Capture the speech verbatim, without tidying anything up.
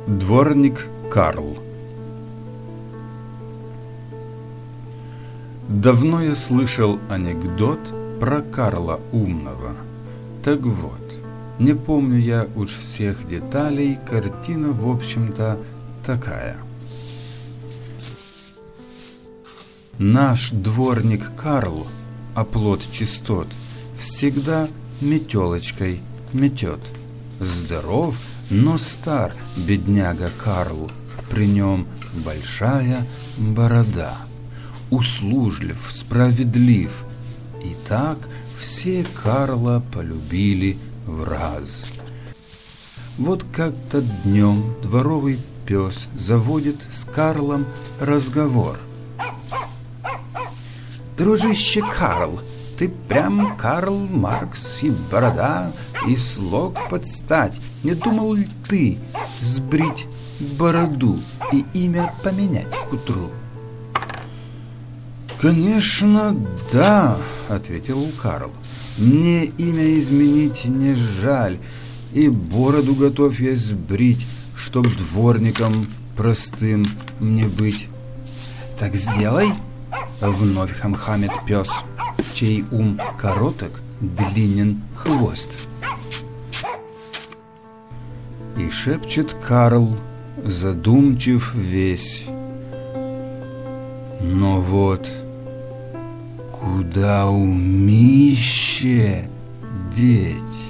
Дворник Карл. Давно я слышал анекдот про Карла Умного. Так вот, не помню я уж всех деталей, картина, в общем-то, такая. Наш дворник Карл, оплот чистот, всегда метелочкой метет. Здоров, но стар бедняга Карл, при нем большая борода. Услужлив, справедлив, и так все Карла полюбили враз. Вот как-то днем дворовый пес заводит с Карлом разговор. «Дружище Карл, ты прям Карл Маркс, и борода, и слог под стать. Не думал ли ты сбрить бороду и имя поменять к утру?» «Конечно, да», — ответил Карл. «Мне имя изменить не жаль, и бороду готов я сбрить, чтоб дворником простым мне быть». «Так сделай», — вновь хамхамит пес, чей ум короток, длинен хвост. И шепчет Карл, задумчив весь: «Но вот куда умище деть?»